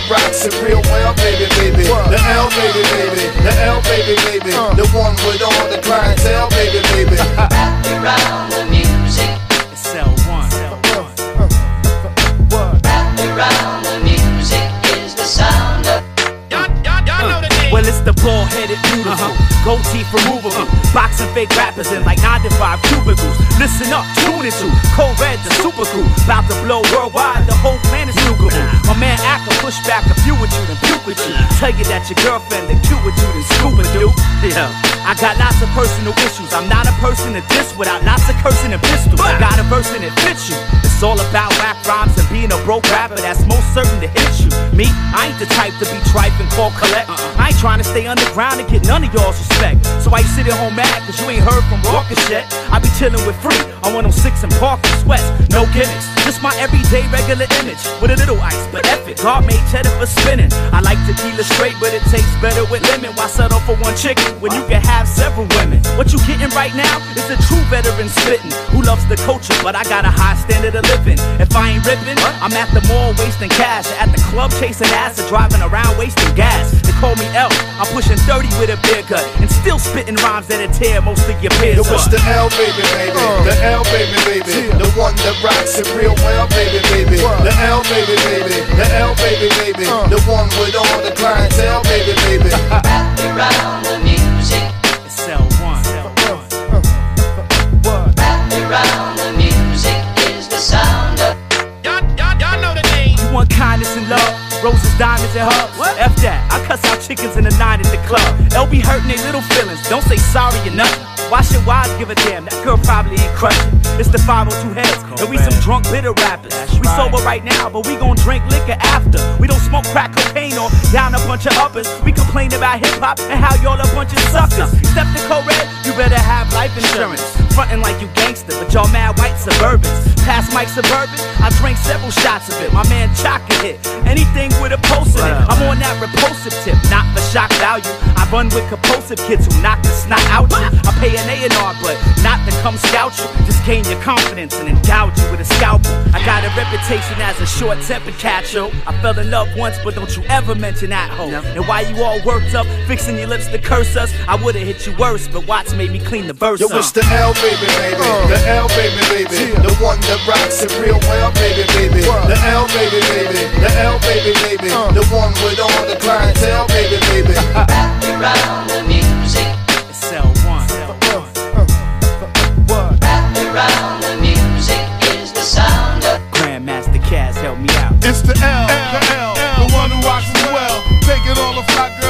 that rocks it real well, baby, baby. The L, baby, baby. The L, baby, baby. The one with all the clientele, baby, baby. Wrap around the music. It's L1. Wrap around the music is the sound of. Y'all know the name. Well, it's the bald-headed beautiful, gold teeth removable, boxing fake rappers in like 9 to 5 cubicles. Listen up, tune into Cold Red, the super cool, about to blow worldwide, the whole planet's nukable. My man Ack will push back a few with you, then puke with you. Tell you that your girlfriend is cute with you, then scuba dude. Yeah, I got lots of personal issues. I'm not a person to diss without lots of cursing and pistols. I got a verse and it fits you. It's all about rap rhymes and being a broke rapper that's most certain to hit you. Me, I ain't the type to be tripe and call collect. I ain't trying to stay underground and get none of y'all's respect. So why you sitting home mad cause you ain't heard from Walker's yet? I be chillin' with Free on 106 and Park and Sweats. No gimmicks, just my everyday regular image with a little ice, but F it, God made cheddar for spinning. I like tequila straight, but it tastes better with lemon. Why settle for one chicken when you can have several women? What you getting right now is a true veteran spittin' who loves the culture, but I got a high standard of living. If I ain't rippin', I'm at the mall wasting cash, at the club chasing ass, or driving around wasting gas. They call me L, I'm pushing 30 with a beer gut, and still spitting rhymes that'll tear most of your peers Yo, it's up. the L, baby, baby. The L, baby, baby. The one that rocks it real well, baby, baby. The L, baby, baby. The L, baby, baby. The one with all the clientele, baby, baby. Wrap around the music. It's L1. Wrap around the music is the sound of. Y'all know the name. You want kindness and love, roses, diamonds, and hugs. F that, I cuss out chickens in the 9 at the club. L be hurting their little feelings, don't say sorry or nothing. Why should wives give a damn? That girl probably ain't crushing. It's the 502 heads, and we some drunk bitter rappers. We sober right now, but we gon' drink liquor after. We don't smoke crack cocaine or down a bunch of uppers. We complain about hip hop and how y'all a bunch of suckers. Step to Cold Red, you better have life insurance. Frontin' like you gangster, but y'all mad white suburbans. Past Mike Suburban, I drank several shots of it. My man Chaka hit anything with a pulse in it. I'm on that repulsive tip, not for shock value. I run with compulsive kids who knock the snot out you. I pay an A&R, but not to come scout you. Just gain your confidence and gouge you with a scalpel. I got a reputation as a short-tempered cacho. I fell in love once, but don't you ever mention that hoe. And why you all worked up, fixing your lips to curse us? I would've hit you worse, but Watts made me clean the verse Yo, it's the L, baby, baby. The L, baby, baby. The one that rocks it real well, baby, baby. The L, baby, baby. The L, baby, baby. The one with all the clientele, baby, baby. Wrap around the music. It's L1. Wrap around the music is the sound of. Grandmaster Caz, help me out. It's the L, the one who rocks as well. Taking all the fly